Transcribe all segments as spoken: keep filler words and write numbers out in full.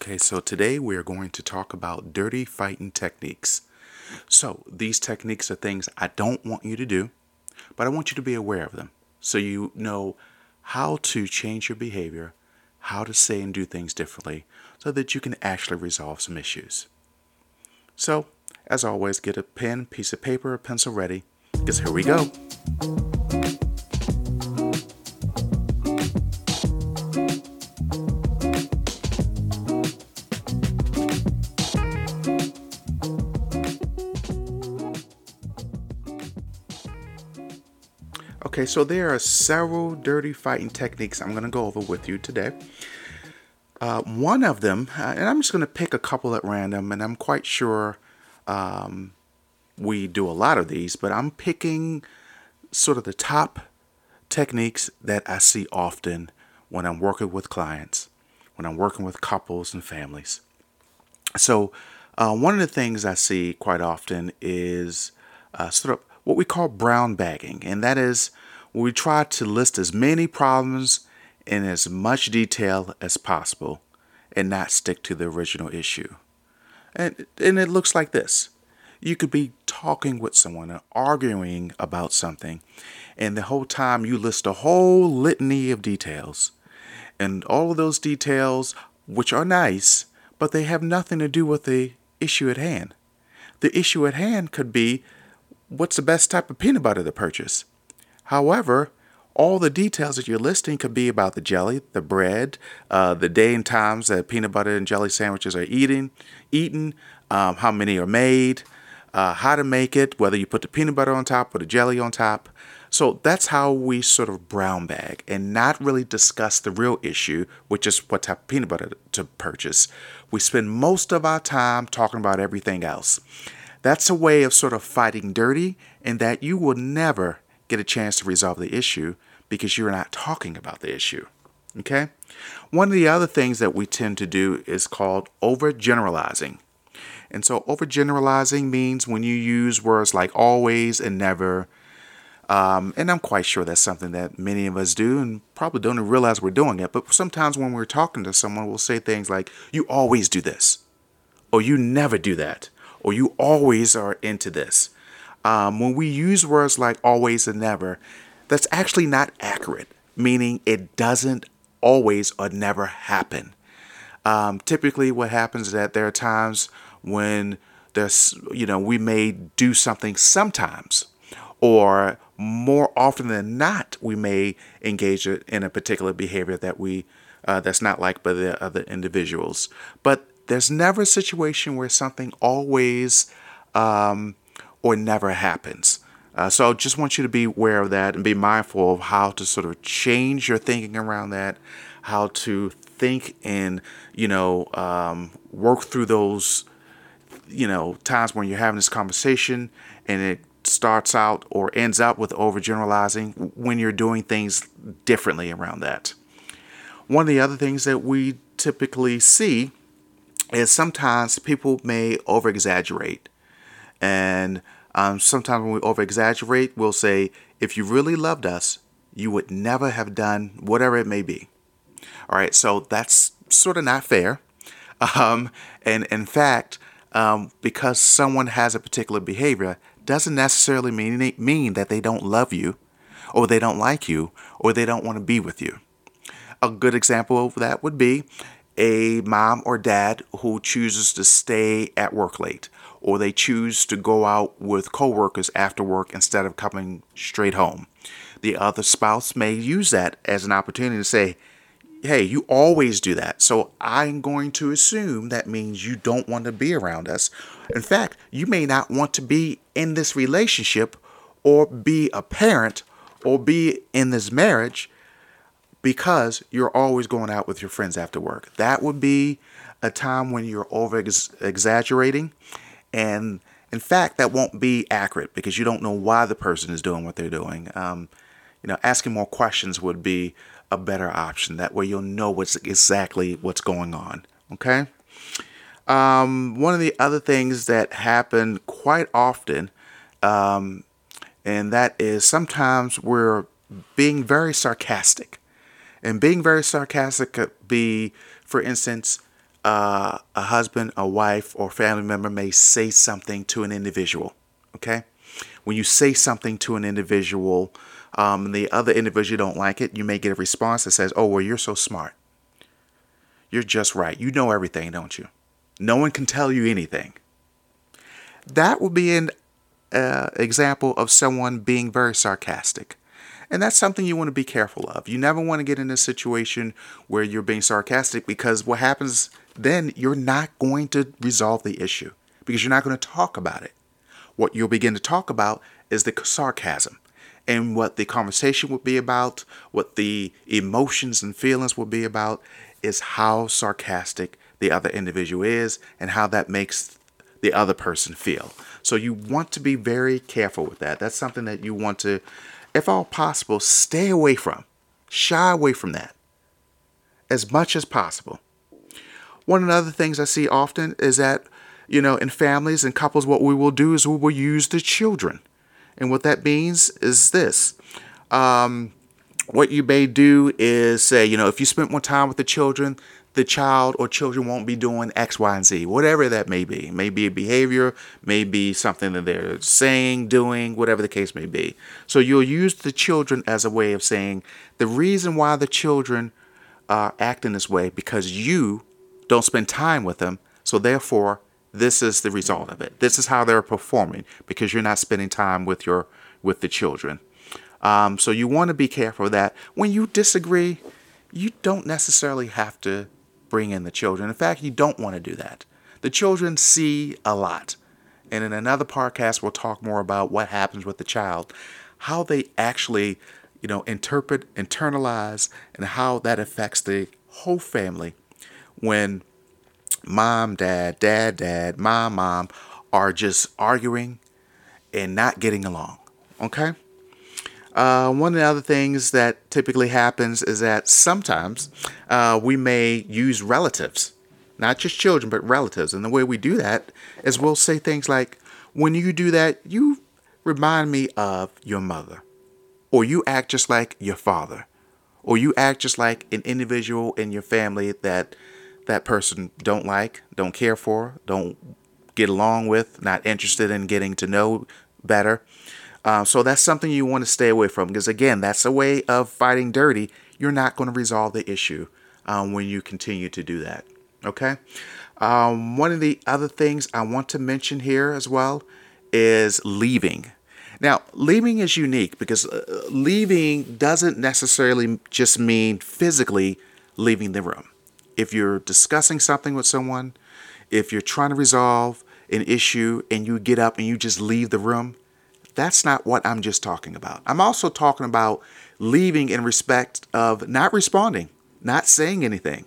Okay, so today we are going to talk about dirty fighting techniques. So, these techniques are things I don't want you to do, but I want you to be aware of them so you know how to change your behavior, how to say and do things differently so that you can actually resolve some issues. So, as always, get a pen, piece of paper, a pencil ready because here we go. Okay, so there are several dirty fighting techniques I'm going to go over with you today. Uh, one of them, uh, and I'm just going to pick a couple at random, and I'm quite sure um, we do a lot of these, but I'm picking sort of the top techniques that I see often when I'm working with clients, when I'm working with couples and families. So, uh, one of the things I see quite often is uh, sort of what we call brown bagging, and that is where we try to list as many problems in as much detail as possible and not stick to the original issue. And, and it looks like this. You could be talking with someone or arguing about something, and the whole time you list a whole litany of details. And all of those details, which are nice, but they have nothing to do with the issue at hand. The issue at hand could be, what's the best type of peanut butter to purchase? However, all the details that you're listing could be about the jelly, the bread, uh, the day and times that peanut butter and jelly sandwiches are eating, eaten, um, how many are made, uh, how to make it, whether you put the peanut butter on top or the jelly on top. So that's how we sort of brown bag and not really discuss the real issue, which is what type of peanut butter to purchase. We spend most of our time talking about everything else. That's a way of sort of fighting dirty, and that you will never get a chance to resolve the issue because you're not talking about the issue. Okay? One of the other things that we tend to do is called overgeneralizing. And so overgeneralizing means when you use words like always and never, um, and I'm quite sure that's something that many of us do and probably don't even realize we're doing it. But sometimes when we're talking to someone, we'll say things like, you always do this, or you never do that, or you always are into this. Um, when we use words like always and never, that's actually not accurate, meaning it doesn't always or never happen. Um, typically what happens is that there are times when there's, you know, we may do something sometimes, or more often than not, we may engage in a particular behavior that we, uh, that's not liked by the other individuals. But there's never a situation where something always, um, or never happens. Uh, so I just want you to be aware of that and be mindful of how to sort of change your thinking around that, how to think and, you know, um, work through those, you know, times when you're having this conversation and it starts out or ends up with overgeneralizing when you're doing things differently around that. One of the other things that we typically see is sometimes people may over-exaggerate. And um, sometimes when we over-exaggerate, we'll say, if you really loved us, you would never have done whatever it may be. All right, so that's sort of not fair. Um, and in fact, um, because someone has a particular behavior doesn't necessarily mean, mean that they don't love you, or they don't like you, or they don't want to be with you. A good example of that would be a mom or dad who chooses to stay at work late, or they choose to go out with coworkers after work instead of coming straight home. The other spouse may use that as an opportunity to say, hey, you always do that, so I'm going to assume that means you don't want to be around us. In fact, you may not want to be in this relationship or be a parent or be in this marriage because you're always going out with your friends after work. That would be a time when you're over exaggerating. And in fact, that won't be accurate because you don't know why the person is doing what they're doing. Um, you know, asking more questions would be a better option. That way you'll know what's exactly what's going on. Okay. Um, one of the other things that happen quite often, um, and that is sometimes we're being very sarcastic. And being very sarcastic could be, for instance, uh, a husband, a wife, or family member may say something to an individual. Okay? When you say something to an individual, um, and the other individual don't like it, you may get a response that says, "Oh, well, you're so smart. You're just right. You know everything, don't you? No one can tell you anything." That will be an uh, example of someone being very sarcastic. And that's something you want to be careful of. You never want to get in a situation where you're being sarcastic, because what happens then, you're not going to resolve the issue because you're not going to talk about it. What you'll begin to talk about is the sarcasm, and what the conversation will be about, what the emotions and feelings will be about, is how sarcastic the other individual is and how that makes the other person feel. So you want to be very careful with that. That's something that you want to, if all possible, stay away from. Shy away from that as much as possible. One of the other things I see often is that, you know, in families and couples, what we will do is we will use the children. And what that means is this. Um, what you may do is say, you know, if you spend more time with the children, the child or children won't be doing X, Y, and Z, whatever that may be. Maybe a behavior, maybe something that they're saying, doing, whatever the case may be. So you'll use the children as a way of saying the reason why the children are acting this way, because you don't spend time with them. So therefore, this is the result of it. This is how they're performing, because you're not spending time with your with the children. Um, so you want to be careful of that. When you disagree, you don't necessarily have to bring in the children. In fact, you don't want to do that. The children see a lot. And in another podcast, we'll talk more about what happens with the child, how they actually, you know, interpret, internalize, and how that affects the whole family when mom, dad, dad, dad, mom, mom are just arguing and not getting along. Okay? Uh, one of the other things that typically happens is that sometimes uh, we may use relatives, not just children, but relatives. And the way we do that is we'll say things like, when you do that, you remind me of your mother, or you act just like your father, or you act just like an individual in your family that that person don't like, don't care for, don't get along with, not interested in getting to know better. Uh, so that's something you want to stay away from, because again, that's a way of fighting dirty. You're not going to resolve the issue um, when you continue to do that. Okay. Um, one of the other things I want to mention here as well is leaving. Now, leaving is unique because uh, leaving doesn't necessarily just mean physically leaving the room. If you're discussing something with someone, if you're trying to resolve an issue and you get up and you just leave the room, that's not what I'm just talking about. I'm also talking about leaving in respect of not responding, not saying anything,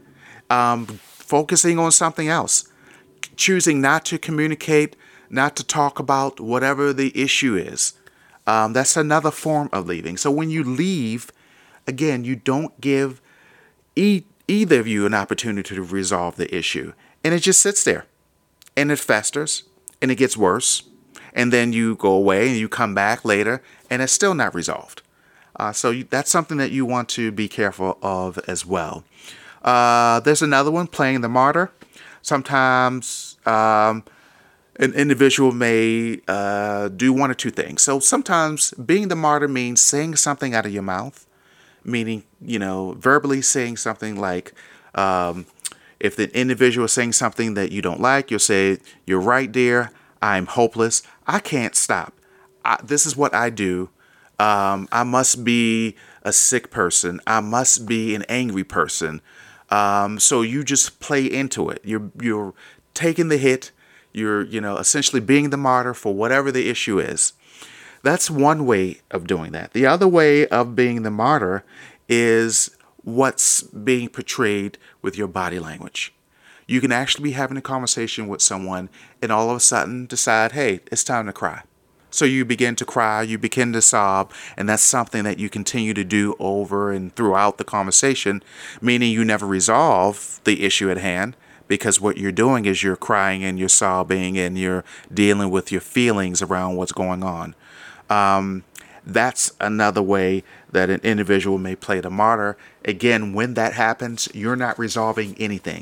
um, focusing on something else, choosing not to communicate, not to talk about whatever the issue is. Um, that's another form of leaving. So when you leave, again, you don't give e- either of you an opportunity to resolve the issue. And it just sits there and it festers and it gets worse. And then you go away and you come back later and it's still not resolved. Uh, so you, that's something that you want to be careful of as well. Uh, there's another one, playing the martyr. Sometimes um, an individual may uh, do one or two things. So sometimes being the martyr means saying something out of your mouth, meaning, you know, verbally saying something like, um, if the individual is saying something that you don't like, you'll say, "You're right, dear. I'm hopeless. I can't stop. I, this is what I do. Um, I must be a sick person. I must be an angry person." Um, so you just play into it. You're you're taking the hit. You're you know essentially being the martyr for whatever the issue is. That's one way of doing that. The other way of being the martyr is what's being portrayed with your body language. You can actually be having a conversation with someone and all of a sudden decide, hey, it's time to cry. So you begin to cry, you begin to sob, and that's something that you continue to do over and throughout the conversation, meaning you never resolve the issue at hand, because what you're doing is you're crying and you're sobbing and you're dealing with your feelings around what's going on. Um, that's another way that an individual may play the martyr. Again, when that happens, you're not resolving anything.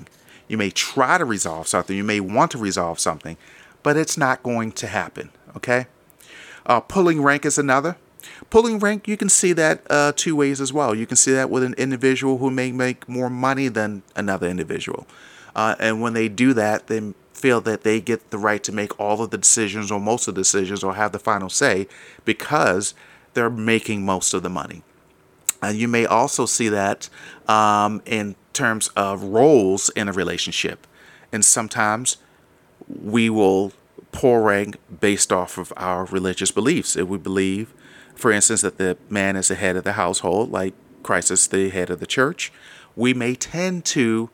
You may try to resolve something. You may want to resolve something, but it's not going to happen. Okay. Uh, pulling rank is another. Pulling rank, you can see that uh, two ways as well. You can see that with an individual who may make more money than another individual. Uh, and when they do that, they feel that they get the right to make all of the decisions or most of the decisions or have the final say because they're making most of the money. And you may also see that um, in terms of roles in a relationship. And sometimes we will pull rank based off of our religious beliefs. If we believe, for instance, that the man is the head of the household, like Christ is the head of the church, we may tend to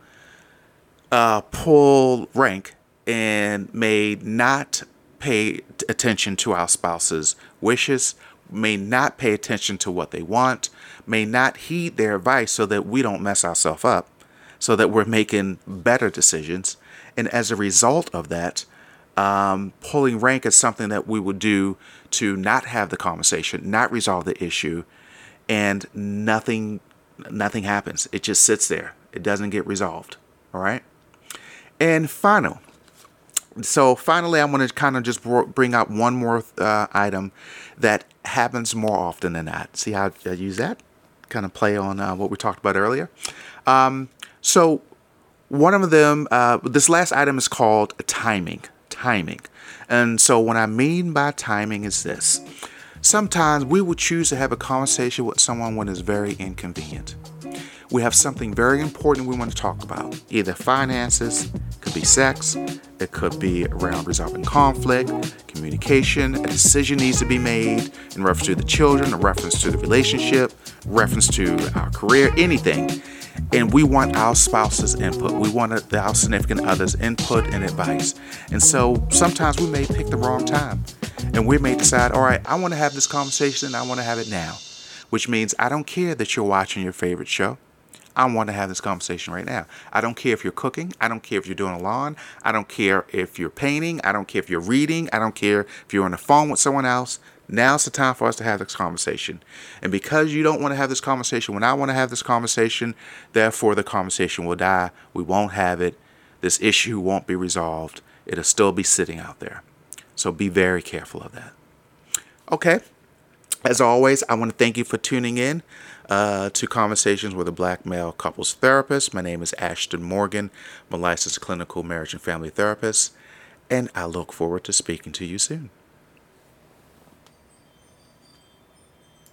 uh, pull rank and may not pay attention to our spouse's wishes, may not pay attention to what they want, may not heed their advice so that we don't mess ourselves up, so that we're making better decisions. And as a result of that, um, pulling rank is something that we would do to not have the conversation, not resolve the issue, and nothing, nothing happens. It just sits there. It doesn't get resolved. All right. And final. So finally, I want to kind of just bring out one more uh, item that happens more often than not. See how I use that? Kind of play on uh, what we talked about earlier. Um, so one of them, uh, this last item is called timing. Timing. And so what I mean by timing is this. Sometimes we will choose to have a conversation with someone when it's very inconvenient. We have something very important we want to talk about. Either finances, it could be sex, it could be around resolving conflict, communication, a decision needs to be made in reference to the children, in reference to the relationship, reference to our career, anything. And we want our spouse's input. We want our significant other's input and advice. And so sometimes we may pick the wrong time. And we may decide, all right, I want to have this conversation and I want to have it now. Which means I don't care that you're watching your favorite show. I want to have this conversation right now. I don't care if you're cooking. I don't care if you're doing a lawn. I don't care if you're painting. I don't care if you're reading. I don't care if you're on the phone with someone else. Now's the time for us to have this conversation. And because you don't want to have this conversation when I want to have this conversation, therefore the conversation will die. We won't have it. This issue won't be resolved. It'll still be sitting out there. So be very careful of that. Okay. As always, I want to thank you for tuning in uh, to Conversations with a Black Male Couples Therapist. My name is Ashton Morgan. I'm a licensed clinical marriage and family therapist, and I look forward to speaking to you soon.